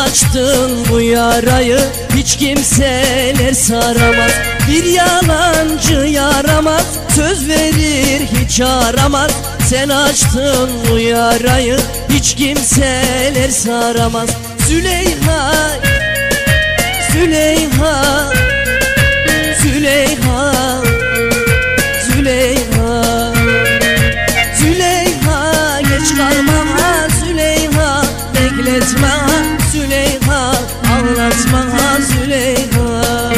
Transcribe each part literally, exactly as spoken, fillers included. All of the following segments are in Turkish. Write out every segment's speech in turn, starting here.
açtın bu yarayı, hiç kimseler saramaz. Bir yalancı yaramaz, söz verir hiç aramaz. Sen açtın bu yarayı, hiç kimseler saramaz. Züleyha, Züleyha, Züleyha, Züleyha, Züleyha, geç kalma ha Züleyha, bekletme ha Züleyha, ağlatma ha Züleyha.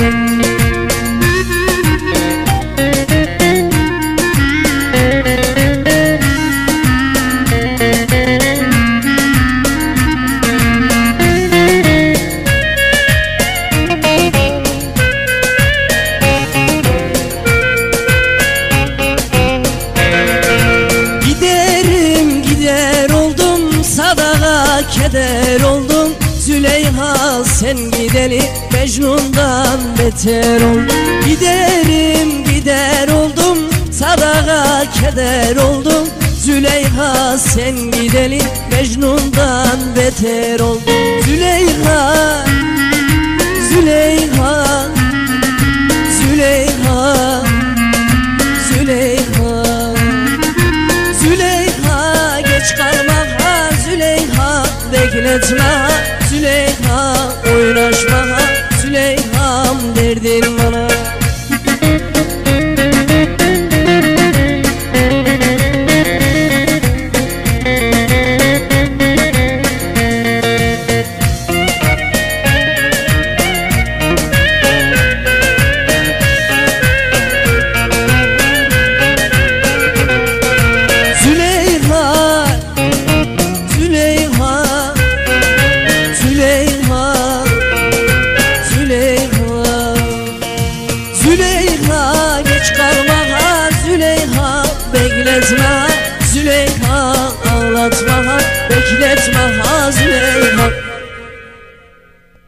Keder oldum Züleyha, sen gideli Mecnun'dan beter oldum. Giderim gider oldum, sadaka keder oldum Züleyha, sen gideli Mecnun'dan beter oldum. Züleyha, Züleyha, Züleyha, Züleyha, Züleyha, geç kalma ha Züleyha, bekletme ha Züleyha, oynaşma ha Züleyha'm derdin bana. Züleyha, geç kalma ha Züleyha, bekletme ha Züleyha, ağlatma ha, bekletme ha Züleyha.